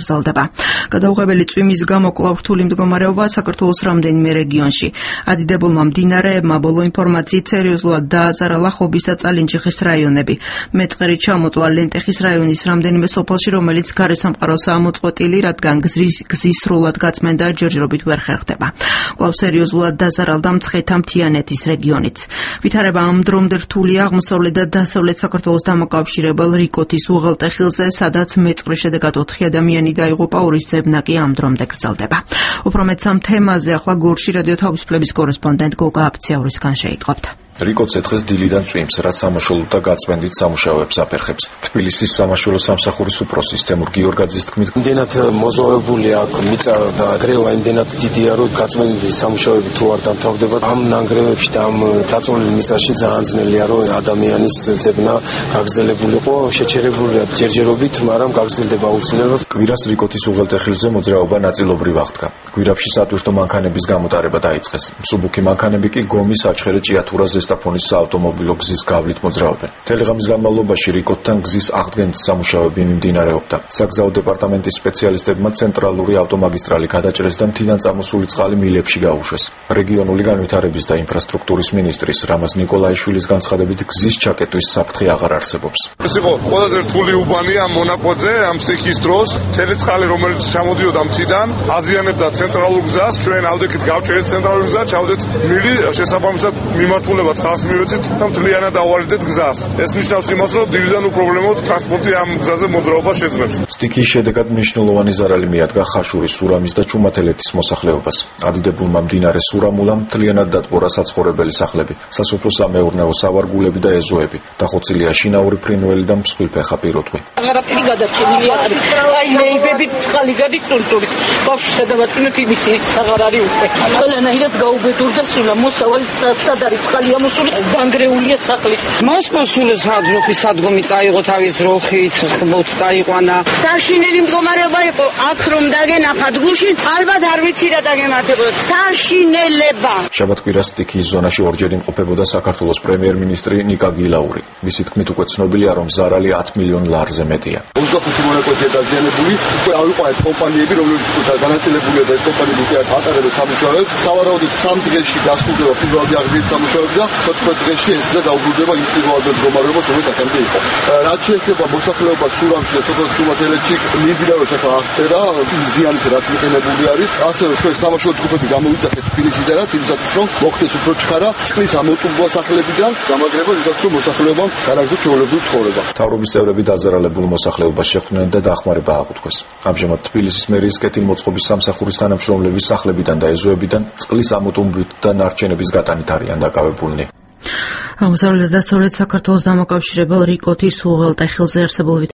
გრძელდება. გადაუღებელი წვიმის გამო კვლავ რთული მდგომარეობაა საქართველოს რამდენიმე რეგიონში. ადიდებულმა მდინარეებმა ბოლო ინფორმაციით სერიოზულად დააზარალა ხობის და წალინჯიხის რაიონები. მეწყერი ჩამოწვა ლენტეხის რაიონის რამდენიმე სოფელში, რომელიც გარესამყაროსაა მოწყვეტილი, რადგან გზის სრულად გაწმენდა ჯერჯერობით ვერ ხერხდება. კვლავ სერიოზულად დაზარალდა მცხეთა მთიანეთის რეგიონიც. ვითარება ამ დრომდე რთულია აღმოსავლეთ და დასავლეთ საქართველოს დამაკავშირებელ რიკოთის უღელტეხილზე, სადაც მეწყრის შედეგად 4 ადამიანი დაიღუპა, ორის ძებნა კი ამ დრომდე გრძელდება. უფრო მეტ ამ თემაზე ახლა გორში რადიო თავისუფლების კორესპონდენტ გოგა აფციაურისგან შეიტყობთ. რიკოც ეთხეს დილიდან წვიმს, რაც სამაშველო და გაწმენდით სამუშაოებს აფერხებს. თბილისის სამაშველო სამსახურის უფროსის თემურ გიორგაძის თქმით, იმდენად მოზოვებული აქვს მიწა და გრევა იმდენად დიდია, რომ გაწმენდით სამუშაოები თუ არ დამთავრდება, ამ ნანგრევებში და ამ დაწოლილ მიწაში ძალიან ძნელია, რომ ადამიანის ძებნა გაგრძელებულიყო, შეჩერებულია ჯერჯერობით, მაგრამ გაგრძელდება აუცილებლად. კვირას რიკოთის უღელტეხილზე მოძრაობა ნაწილობრივ აღდგა. გვირაბში სატვირთო მანქანების გამოტარება დაიწყეს. მსუბუქი მანქანები კი გომის, აჩხერე, ჭიათურა, ზესტაფონის საავტომობილო გზის გავლით მოძრაობენ. თელეგამის განმავლობაში რიკოთთან გზის აღდგენის სამუშაოები მიმდინარეობდა. საგზაო დეპარტამენტის სპეციალისტებმა ცენტრალური ავტომაგისტრალი გადაჭრეს და მთიდან წამოსული წყალი მილებში გაუშვეს. რეგიონული განვითარების და ინფრასტრუქტურის მინისტრის რამაზ ნიკოლაიშვილის განცხადებით გზის ჩაკეტვის საფრთხე აღარ არსებობს. ეს იყო ყველაზე რთული უბანი ამ მონაკვეთზე, ამ სტიქის დროს. მთელი წყალი, რომელიც ჩამოდიოდა მთიდან, აზიანებდა ცენტრალურ გზას. ჩვენ ავდექით გავჭერეთ ცენტრალურ გზას, ჩავდეთ მილი, შესაბამისად მიმართულება წყალს მივეცით და მთლიანად ავარიდეთ გზას. ეს ნიშნავს იმას, რომ დილიდან უპრობლემოდ ტრანსპორტი ამ გზაზე მოძრაობას შეძლებს. სტიქის შედეგად მნიშვნელოვანი ზარალი მიადგა ხაშურის, სურამის და ჩუმათელეთის მოსახლეობას. ადიდებულმა მდინარე სურამულამ მთლიანად დატბორა საცხოვრებელი სახლები, სასოფლო-სამეურნეო სავარგულები და ეზოები. დახოცილია შინაური ფრინველი და მსხვილფეხა პირუტყვი. აღარაფერი გადარჩენილი არის. აი ნეიბები წყალი გადის ტუნტურის. ბავშვსა და ბატონეთ იმის აღარ არის უკვე. ყველანაირად გაუბედურდა სულა მოსავალი სად არის წყალი ამოსული, განგრეულია სახლი. მოსმოსული საძროხის სადგომი წაიღო თავის ძროხით, ხმოთ წაიყვანა. საშინელი მდგომარეობა იყო, აქ რომ დაგენახათ გუშინ, ალბათ არ ვიცი რა დაგემართებოდა. საშინელება. შაბათ-კვირას სტიქის ზონაში ორჯერ იმყოფებოდა საქართველოს პრემიერ-მინისტრი ნიკა გილაური. მისი თქმით უკვე ცნობილია, რომ ზარალი 10 მილიონ ლარზე მეტია. 25 მონაკვეთია დაზიანებული, უკვე ავიყვანეთ კომპანიები, რომლებიც განაწილებულია და ეს კომპანიები ატარებენ სამუშაოებს. სავარაუდოდ 3 დღეში დასრულდება პირველადი აღდგენის სამუშაოები და 14 დღეში ეს გზა დაუბრუნდება იმ პირველად მდგომარეობას, რომელიც აქამდე იყო. რაც შეეხება მოსახლეობას სურამში და სოფელ ჩუმათელეთში, მიმდინარეობს ახლა აღწერა ზიანის რაც მიყენებული არის. ასევე ჩვენ სამაშველო ჯგუფები გამოვიძახეთ თბილისიდანაც, იმისათვის რომ მოხდეს უფრო ჩქარა წყლის ამოტუბვა სახლებიდან, გამაგრება იმისათვის რომ მოსახლეობამ განაგრძოს ჩვეულებრივი ცხოვრება. მთავრობის წევრები დაზარალებულ მოსახლეობას შეხვდნენ და დახმარება აღუთქვეს. ამჟამად თბილისის მერიის კეთილმოწყობის სამსახურის თანამშრომლების სახლებიდან და ეზოებიდან წყლის ამოტუმბვით და ნარჩენების გატანით არიან დაკავებულნი. აღმოსავლეთ და დასავლეთ საქართველოს დამაკავშირებელ რიკოთის უღელტეხილზე არსებულ